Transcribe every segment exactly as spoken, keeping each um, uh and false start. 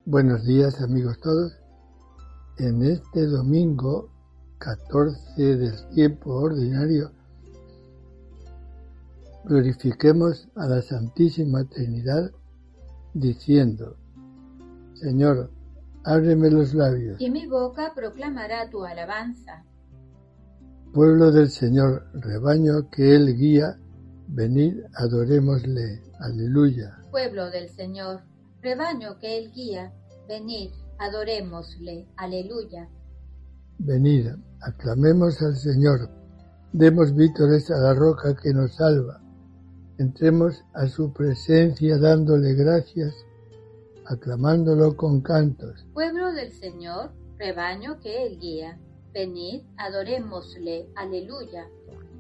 Buenos días, amigos todos. En este domingo catorce del tiempo ordinario, glorifiquemos a la Santísima Trinidad diciendo: Señor, ábreme los labios, y mi boca proclamará tu alabanza. Pueblo del Señor, rebaño que Él guía, venid, adorémosle. Aleluya. Pueblo del Señor, rebaño que Él guía, venid, adorémosle. Aleluya. Venid, aclamemos al Señor, demos vítores a la roca que nos salva, entremos a su presencia dándole gracias, aclamándolo con cantos. Pueblo del Señor, rebaño que Él guía, venid, adorémosle. Aleluya.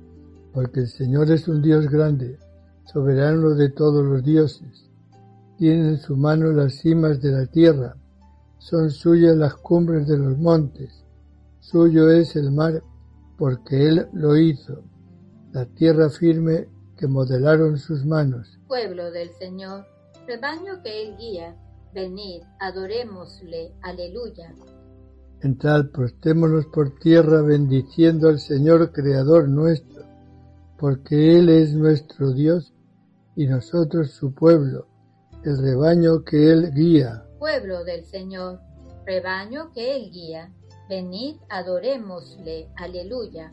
Porque el Señor es un Dios grande, soberano de todos los dioses. Tiene en su mano las cimas de la tierra, son suyas las cumbres de los montes. Suyo es el mar, porque Él lo hizo, la tierra firme que modelaron sus manos. Pueblo del Señor, rebaño que Él guía, venid, adorémosle. Aleluya. Entrad, prostémonos por tierra, bendiciendo al Señor Creador nuestro, porque Él es nuestro Dios y nosotros su pueblo, el rebaño que Él guía. Pueblo del Señor, rebaño que Él guía, venid, adorémosle. Aleluya.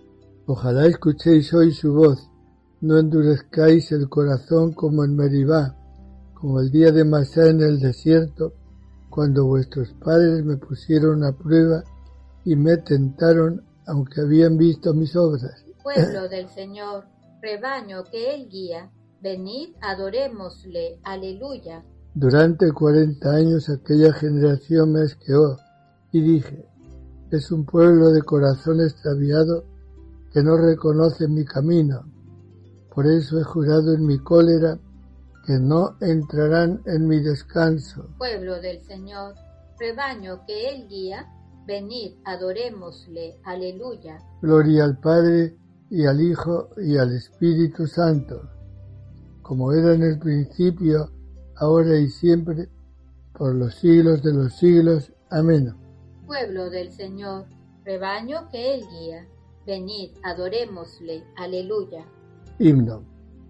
Ojalá escuchéis hoy su voz, no endurezcáis el corazón como en Meribá, como el día de Masá en el desierto, cuando vuestros padres me pusieron a prueba y me tentaron, aunque habían visto mis obras. Pueblo del Señor, rebaño que Él guía, venid, adorémosle. Aleluya. Durante cuarenta años aquella generación me asqueó, y dije: es un pueblo de corazón extraviado que no reconoce mi camino. Por eso he jurado en mi cólera que no entrarán en mi descanso. Pueblo del Señor, rebaño que Él guía, venid, adorémosle. Aleluya. Gloria al Padre, y al Hijo, y al Espíritu Santo, como era en el principio, ahora y siempre, por los siglos de los siglos. Amén. Pueblo del Señor, rebaño que Él guía, venid, adorémosle. Aleluya. Himno.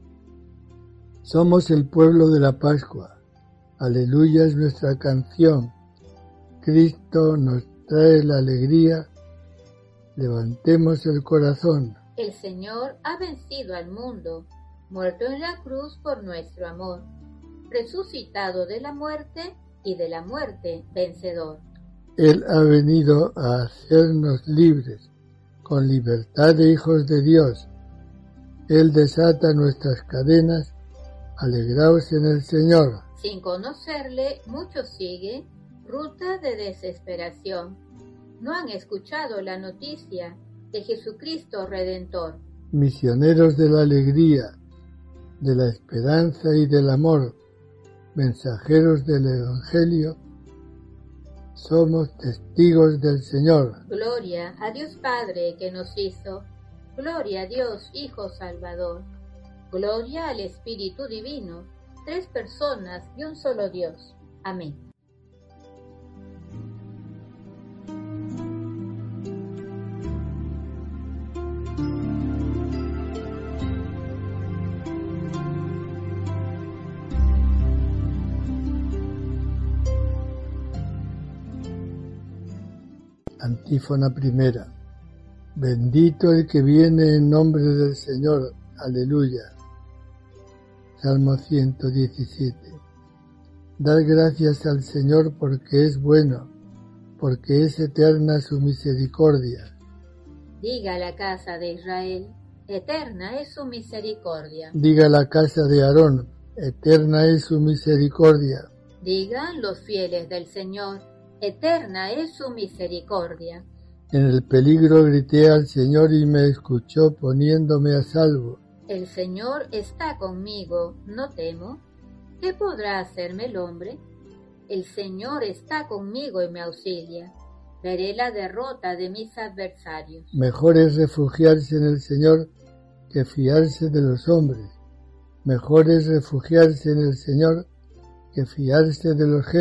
Somos el pueblo de la Pascua. Aleluya es nuestra canción. Cristo nos trae la alegría. Levantemos el corazón. El Señor ha vencido al mundo, muerto en la cruz por nuestro amor, resucitado de la muerte y de la muerte vencedor. Él ha venido a hacernos libres, con libertad de hijos de Dios. Él desata nuestras cadenas. Alegraos en el Señor. Sin conocerle, muchos siguen ruta de desesperación. No han escuchado la noticia de Jesucristo Redentor. Misioneros de la alegría, de la esperanza y del amor, mensajeros del Evangelio, somos testigos del Señor. Gloria a Dios Padre que nos hizo, gloria a Dios Hijo Salvador, gloria al Espíritu Divino, tres personas y un solo Dios. Amén. Antífona primera. Bendito el que viene en nombre del Señor. Aleluya. Salmo ciento diecisiete. Dad gracias al Señor porque es bueno, porque es eterna su misericordia. Diga la casa de Israel, eterna es su misericordia. Diga la casa de Aarón, eterna es su misericordia. Digan los fieles del Señor, eterna es su misericordia. En el peligro grité al Señor y me escuchó poniéndome a salvo. El Señor está conmigo, no temo. ¿Qué podrá hacerme el hombre? El Señor está conmigo y me auxilia. Veré la derrota de mis adversarios. Mejor es refugiarse en el Señor que fiarse de los hombres. Mejor es refugiarse en el Señor que fiarse de los jefes.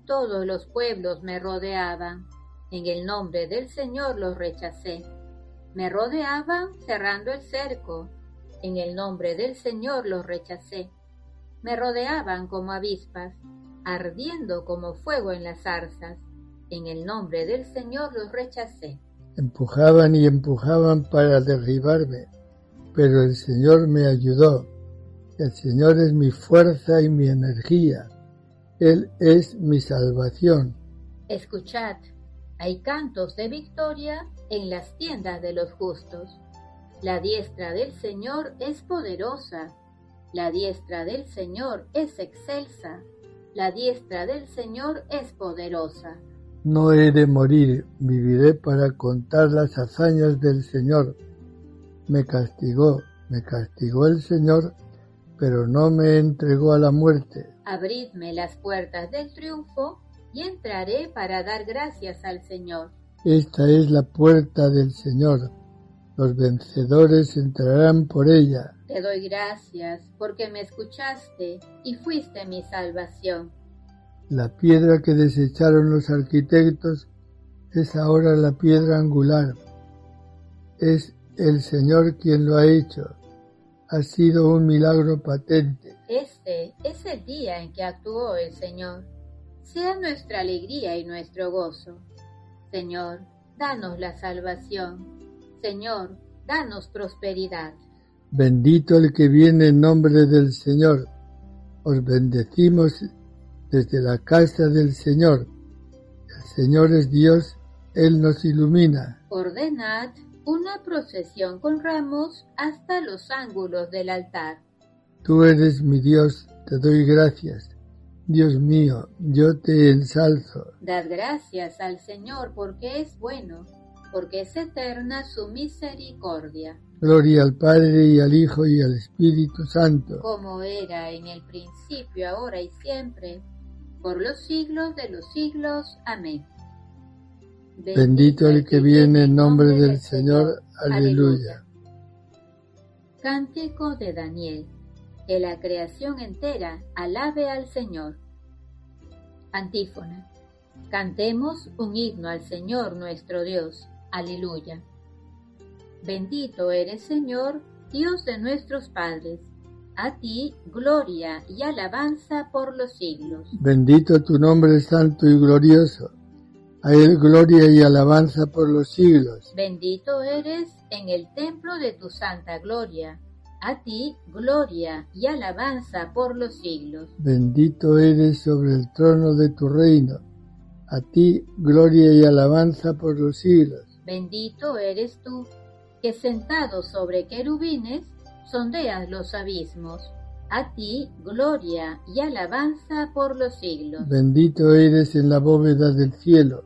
Todos los pueblos me rodeaban. En el nombre del Señor los rechacé. Me rodeaban cerrando el cerco. En el nombre del Señor los rechacé. Me rodeaban como avispas, ardiendo como fuego en las zarzas. En el nombre del Señor los rechacé. Empujaban y empujaban para derribarme, pero el Señor me ayudó. El Señor es mi fuerza y mi energía. Él es mi salvación. Escuchad, hay cantos de victoria en las tiendas de los justos. La diestra del Señor es poderosa. La diestra del Señor es excelsa. La diestra del Señor es poderosa. No he de morir, viviré para contar las hazañas del Señor. Me castigó, me castigó el Señor, pero no me entregó a la muerte. Abridme las puertas del triunfo y entraré para dar gracias al Señor. Esta es la puerta del Señor. Los vencedores entrarán por ella. Te doy gracias porque me escuchaste y fuiste mi salvación. La piedra que desecharon los arquitectos es ahora la piedra angular. Es el Señor quien lo ha hecho. Ha sido un milagro patente. Este es el día en que actuó el Señor. Sea nuestra alegría y nuestro gozo. Señor, danos la salvación. Señor, danos prosperidad. Bendito el que viene en nombre del Señor. Os bendecimos desde la casa del Señor. El Señor es Dios, Él nos ilumina. Ordenad una procesión con ramos hasta los ángulos del altar. Tú eres mi Dios, te doy gracias. Dios mío, yo te ensalzo. Dad gracias al Señor porque es bueno, porque es eterna su misericordia. Gloria al Padre y al Hijo y al Espíritu Santo. Como era en el principio, ahora y siempre, por los siglos de los siglos. Amén. Bendito el que viene en nombre del Señor. Aleluya. Cántico de Daniel. Que la creación entera alabe al Señor. Antífona. Cantemos un himno al Señor nuestro Dios. Aleluya. Bendito eres, Señor, Dios de nuestros padres. A ti gloria y alabanza por los siglos. Bendito tu nombre santo y glorioso. A él gloria y alabanza por los siglos. Bendito eres en el templo de tu santa gloria. A ti gloria y alabanza por los siglos. Bendito eres sobre el trono de tu reino. A ti gloria y alabanza por los siglos. Bendito eres tú, que sentado sobre querubines sondeas los abismos. A ti gloria y alabanza por los siglos. Bendito eres en la bóveda del cielo.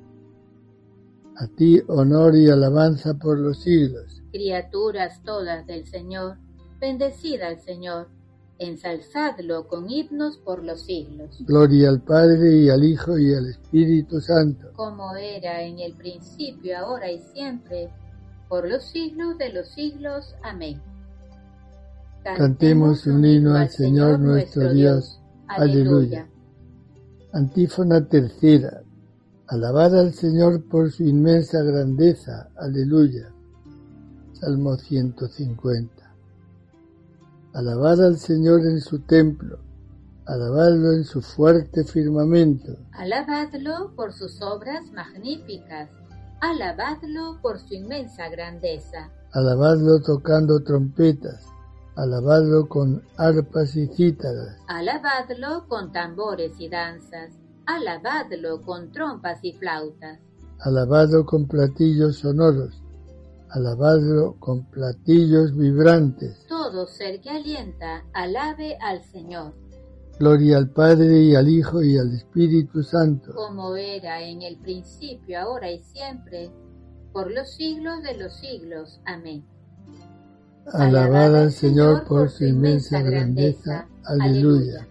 A ti honor y alabanza por los siglos. Criaturas todas del Señor, bendecid al Señor, ensalzadlo con himnos por los siglos. Gloria al Padre y al Hijo y al Espíritu Santo. Como era en el principio, ahora y siempre, por los siglos de los siglos. Amén. Cantemos un himno al Señor nuestro Dios. Aleluya. Antífona tercera. Alabad al Señor por su inmensa grandeza. Aleluya. Salmo ciento cincuenta. Alabad al Señor en su templo. Alabadlo en su fuerte firmamento. Alabadlo por sus obras magníficas. Alabadlo por su inmensa grandeza. Alabadlo tocando trompetas. Alabadlo con arpas y cítaras. Alabadlo con tambores y danzas. Alabadlo con trompas y flautas. Alabadlo con platillos sonoros. Alabadlo con platillos vibrantes. Todo ser que alienta, alabe al Señor. Gloria al Padre y al Hijo y al Espíritu Santo. Como era en el principio, ahora y siempre, por los siglos de los siglos. Amén. Alabad al Señor por su inmensa grandeza. Aleluya.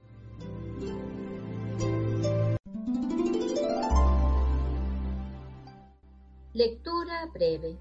Lectura breve.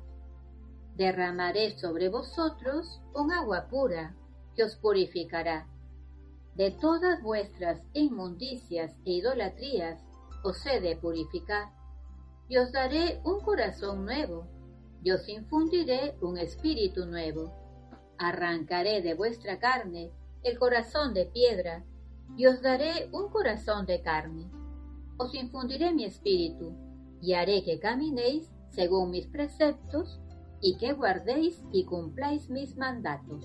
Derramaré sobre vosotros un agua pura que os purificará. De todas vuestras inmundicias e idolatrías os he de purificar, y os daré un corazón nuevo, y os infundiré un espíritu nuevo. Arrancaré de vuestra carne el corazón de piedra, y os daré un corazón de carne. Os infundiré mi espíritu, y haré que caminéis según mis preceptos, y que guardéis y cumpláis mis mandatos.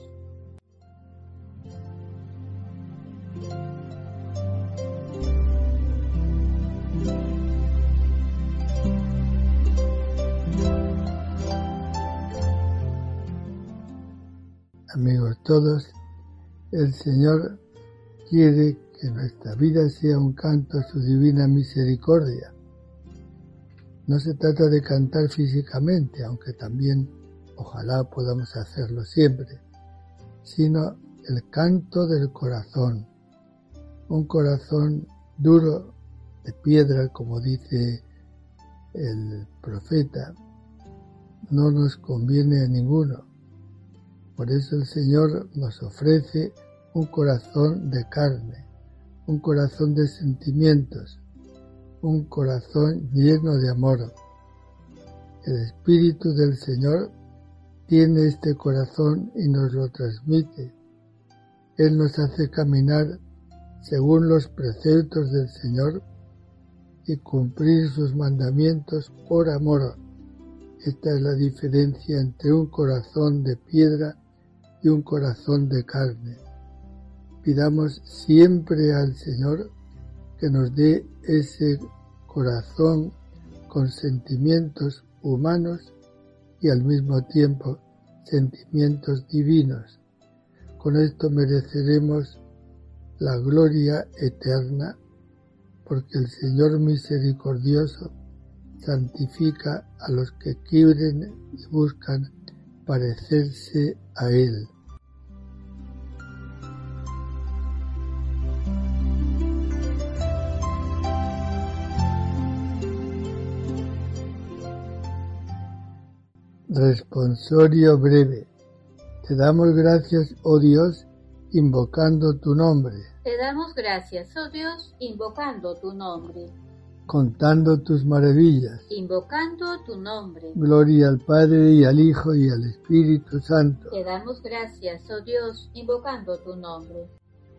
Amigos todos, el Señor quiere que nuestra vida sea un canto a su divina misericordia. No se trata de cantar físicamente, aunque también ojalá podamos hacerlo siempre, sino el canto del corazón. Un corazón duro de piedra, como dice el profeta, no nos conviene a ninguno. Por eso el Señor nos ofrece un corazón de carne, un corazón de sentimientos, un corazón lleno de amor. El Espíritu del Señor tiene este corazón y nos lo transmite. Él nos hace caminar según los preceptos del Señor y cumplir sus mandamientos por amor. Esta es la diferencia entre un corazón de piedra y un corazón de carne. Pidamos siempre al Señor que nos dé ese corazón con sentimientos humanos y al mismo tiempo sentimientos divinos. Con esto mereceremos la gloria eterna, porque el Señor misericordioso santifica a los que quieren y buscan parecerse a Él. Responsorio breve. Te damos gracias, oh Dios, invocando tu nombre. Te damos gracias, oh Dios, invocando tu nombre. Contando tus maravillas. Invocando tu nombre. Gloria al Padre y al Hijo y al Espíritu Santo. Te damos gracias, oh Dios, invocando tu nombre.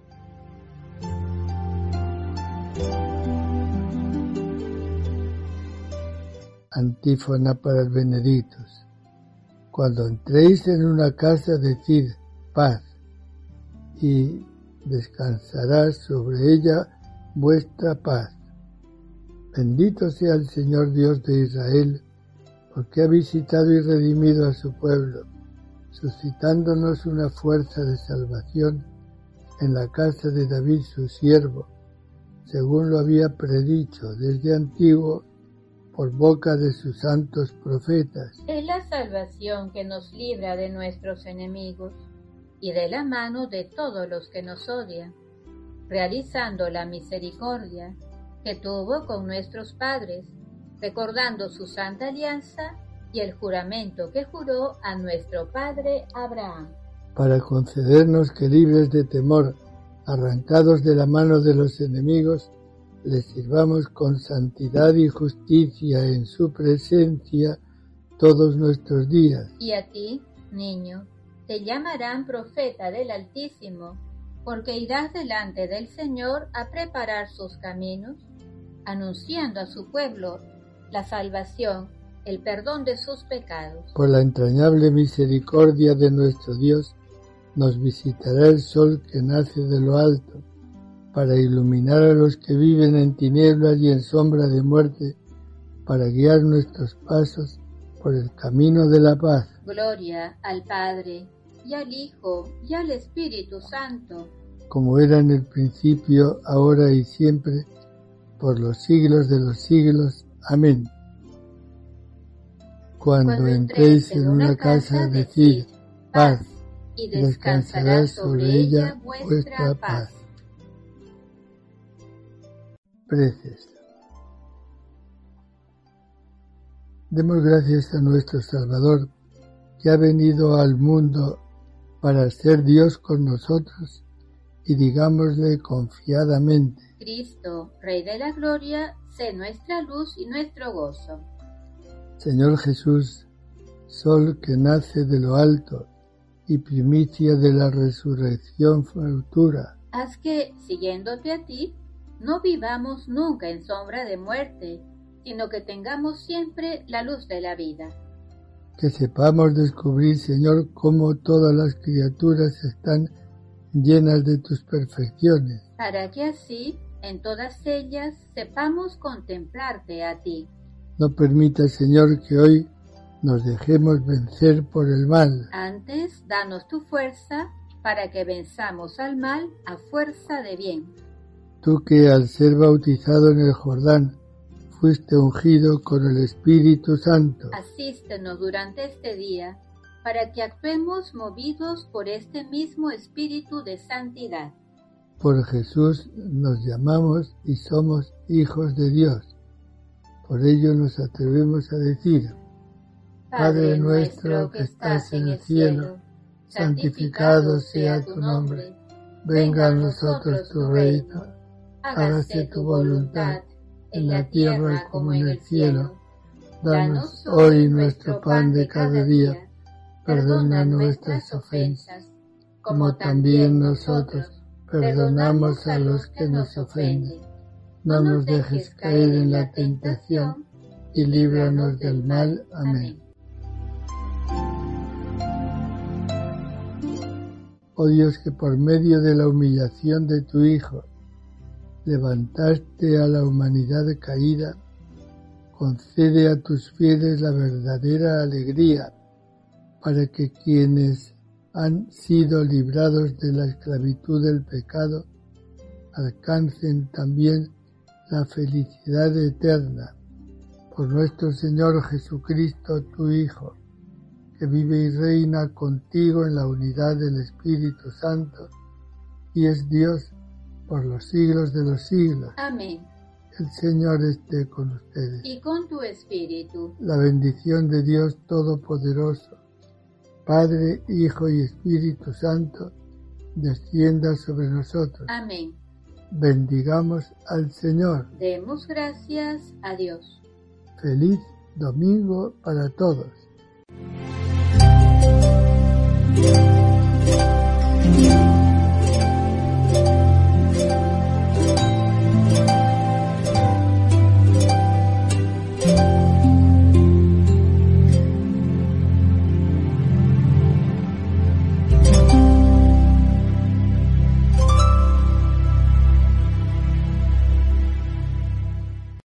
Antífona para el Benedictus. Cuando entréis en una casa, decid paz, y descansará sobre ella vuestra paz. Bendito sea el Señor Dios de Israel, porque ha visitado y redimido a su pueblo, suscitándonos una fuerza de salvación en la casa de David su siervo, según lo había predicho desde antiguo por boca de sus santos profetas. Es la salvación que nos libra de nuestros enemigos y de la mano de todos los que nos odian, realizando la misericordia que tuvo con nuestros padres, recordando su santa alianza y el juramento que juró a nuestro padre Abraham. Para concedernos que, libres de temor, arrancados de la mano de los enemigos, les sirvamos con santidad y justicia en su presencia todos nuestros días. Y a ti, niño, te llamarán profeta del Altísimo, porque irás delante del Señor a preparar sus caminos, anunciando a su pueblo la salvación, el perdón de sus pecados. Por la entrañable misericordia de nuestro Dios, nos visitará el sol que nace de lo alto, para iluminar a los que viven en tinieblas y en sombra de muerte, para guiar nuestros pasos por el camino de la paz. Gloria al Padre, y al Hijo, y al Espíritu Santo, como era en el principio, ahora y siempre, por los siglos de los siglos. Amén. Cuando, Cuando entréis en una casa, decid paz, y descansará sobre ella vuestra paz. Preces. Demos gracias a nuestro Salvador, que ha venido al mundo para ser Dios con nosotros y digámosle confiadamente: Cristo, Rey de la Gloria, sé nuestra luz y nuestro gozo. Señor Jesús, sol que nace de lo alto y primicia de la resurrección futura, haz que, siguiéndote a ti, no vivamos nunca en sombra de muerte, sino que tengamos siempre la luz de la vida. Que sepamos descubrir, Señor, cómo todas las criaturas están llenas de tus perfecciones, para que así, en todas ellas, sepamos contemplarte a ti. No permita, Señor, que hoy nos dejemos vencer por el mal. Antes, danos tu fuerza para que venzamos al mal a fuerza de bien. Tú que al ser bautizado en el Jordán fuiste ungido con el Espíritu Santo, asístenos durante este día para que actuemos movidos por este mismo Espíritu de santidad. Por Jesús nos llamamos y somos hijos de Dios. Por ello nos atrevemos a decir: Padre nuestro que estás en el cielo, santificado sea tu nombre. Venga a nosotros tu reino. Hágase tu voluntad, en la tierra como en el cielo. Danos hoy nuestro pan de cada día. Perdona nuestras ofensas, como también nosotros perdonamos a los que nos ofenden. No nos dejes caer en la tentación y líbranos del mal. Amén. Oh Dios, que por medio de la humillación de tu Hijo levantaste a la humanidad caída, concede a tus fieles la verdadera alegría, para que quienes han sido librados de la esclavitud del pecado alcancen también la felicidad eterna. Por nuestro Señor Jesucristo, tu Hijo, que vive y reina contigo en la unidad del Espíritu Santo, y es Dios por los siglos de los siglos. Amén. El Señor esté con ustedes. Y con tu espíritu. La bendición de Dios Todopoderoso, Padre, Hijo y Espíritu Santo, descienda sobre nosotros. Amén. Bendigamos al Señor. Demos gracias a Dios. Feliz domingo para todos. Thank you.